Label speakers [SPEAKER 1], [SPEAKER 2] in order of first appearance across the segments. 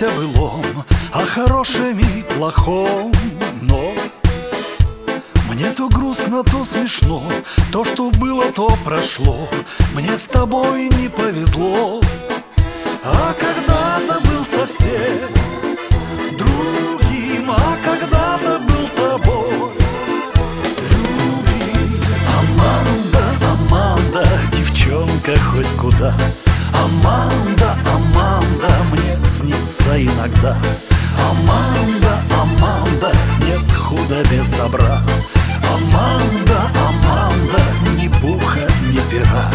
[SPEAKER 1] о былом, о хорошем и плохом. Но мне то грустно, то смешно, то, что было, то прошло. Мне с тобой не повезло. А когда-то был совсем другим, а когда-то был тобой любим. Аманда, Аманда, девчонка хоть куда. Аманда, Аманда, мне снится иногда. Аманда, Аманда, нет худа без добра. Аманда, Аманда, ни пуха, ни пера.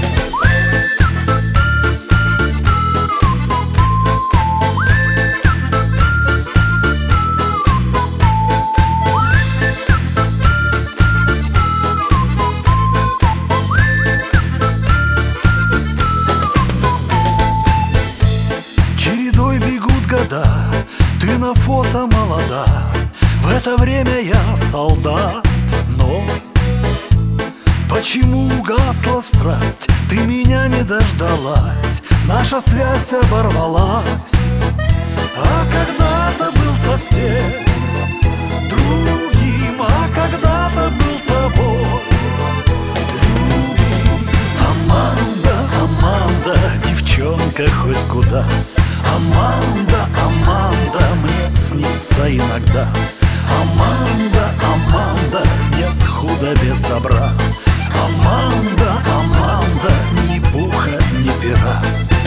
[SPEAKER 1] Чередой бегут года, ты на фото молода. В это время я солдат. Но почему угасла страсть? Ты меня не дождалась, наша связь оборвалась. А когда-то был совсем другим, а когда-то был тобой любим. Аманда, Аманда, девчонка хоть куда. Аманда, Аманда, мне снится иногда. Аманда, Аманда, нет худа без добра. Аманда, Аманда, ни пуха, ни пера.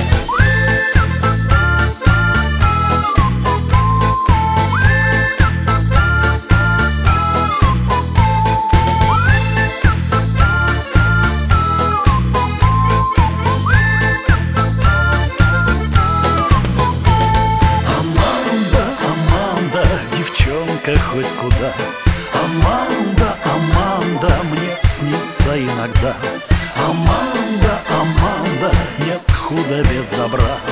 [SPEAKER 1] Девчонка хоть куда. Аманда, Аманда, мне снится иногда. Аманда, Аманда, нет худа без добра.